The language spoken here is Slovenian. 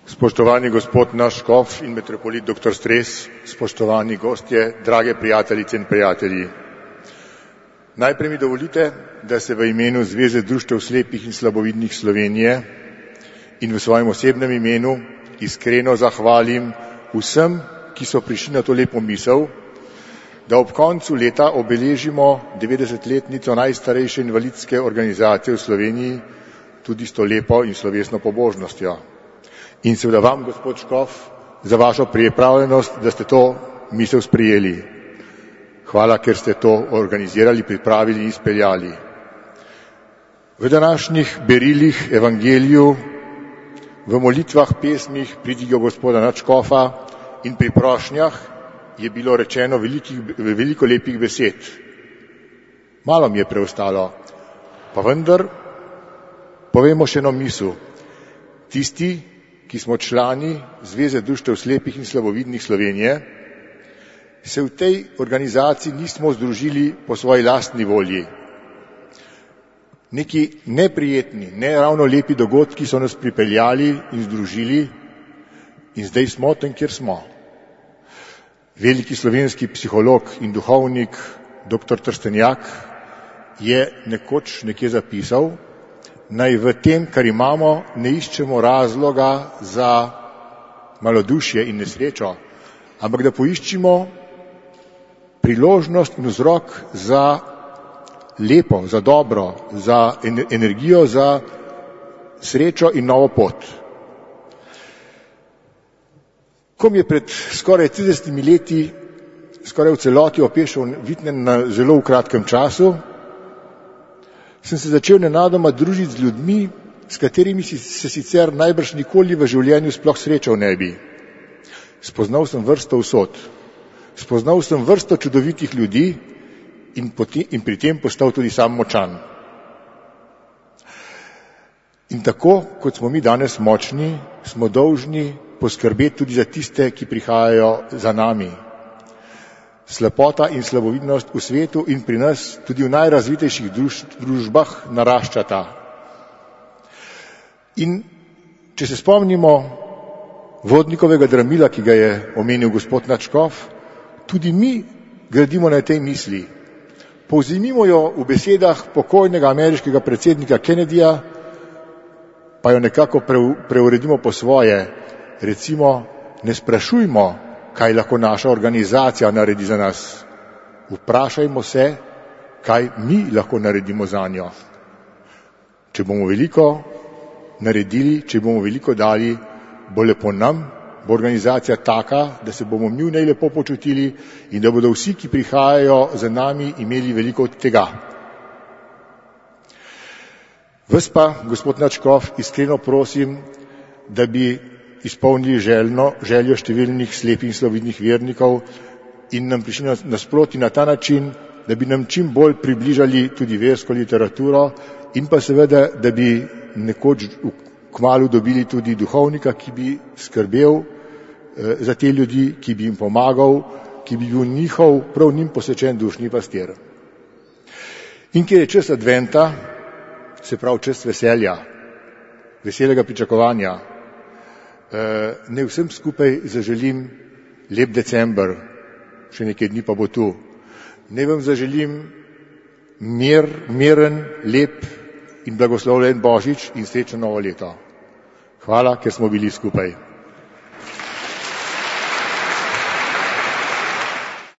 Spoštovani gospod naš škof in metropolit dr. Stres, spoštovani gostje, drage prijateljice in prijatelji. Najprej mi dovolite, da se v imenu Zveze društev slepih in slabovidnih Slovenije in v svojem osebnem imenu iskreno zahvalim vsem, ki so prišli na to lepo misel, da ob koncu leta obeležimo 90-letnico najstarejše invalidske organizacije v Sloveniji tudi s to lepo in slovesno pobožnostjo. In seveda vam, gospod škof, za vašo pripravljenost, da ste to misel sprejeli. Hvala, ker ste to organizirali, pripravili in izpeljali. V današnjih berilih evangeliju, v molitvah, pesmih, pridigo gospoda nadškofa in pri prošnjah je bilo rečeno veliko lepih besed. Malo mi je preostalo, pa vendar povemo še eno misel. Tisti, ki smo člani Zveze društev slepih in slabovidnih Slovenije, se v tej organizaciji nismo združili po svoji lastni volji. Neki neprijetni, ne ravno lepi dogodki so nas pripeljali in združili in zdaj smo tam, kjer smo. Veliki slovenski psiholog in duhovnik dr. Trstenjak je nekoč nekje zapisal, naj v tem, kar imamo, ne iščemo razloga za malodušje in nesrečo, ampak da poiščimo priložnost in vzrok za lepo, za dobro, za energijo, za srečo in novo pot. Ko mi je pred skoraj 30 leti, skoraj v celoti opešal Vitnen na zelo v kratkem času, sem se začel nenadoma družiti z ljudmi, s katerimi se sicer najbrž nikoli v življenju sploh srečal ne bi. Spoznal sem vrsto usod, spoznal sem vrsto čudovitih ljudi in pri tem postal tudi sam močan. In tako, kot smo mi danes močni, smo dolžni poskrbeti tudi za tiste, ki prihajajo za nami. Slepota in slabovidnost v svetu in pri nas tudi v najrazvitejših družbah naraščata. In če se spomnimo vodnikovega dramila, ki ga je omenil gospod nadškof, tudi mi gradimo na tej misli. Povzemimo jo v besedah pokojnega ameriškega predsednika Kennedyja, pa jo nekako preuredimo po svoje. Recimo, ne sprašujmo, kaj lahko naša organizacija naredi za nas. Vprašajmo se, kaj mi lahko naredimo za njo. Če bomo veliko naredili, če bomo veliko dali, bo lepo nam, bo organizacija taka, da se bomo mi v njej lepo počutili in da bodo vsi, ki prihajajo za nami, imeli veliko od tega. Vas pa, gospod nadškof, iskreno prosim, da bi izpolnili željo številnih slepih in slabovidnih vernikov in nam prišli nasproti na ta način, da bi nam čim bolj približali tudi versko literaturo in pa seveda, da bi nekoč kmalu dobili tudi duhovnika, ki bi skrbel za te ljudi, ki bi jim pomagal, ki bi bil njihov, prav njim posvečen dušni pastir. In ker je čas adventa, se pravi čas veselja, veselega pričakovanja, ne vsem skupaj zaželim lep december, še nekaj dni pa bo tu. Ne vam zaželim miren, lep in blagoslovljen Božič in srečno novo leto. Hvala, ker smo bili skupaj.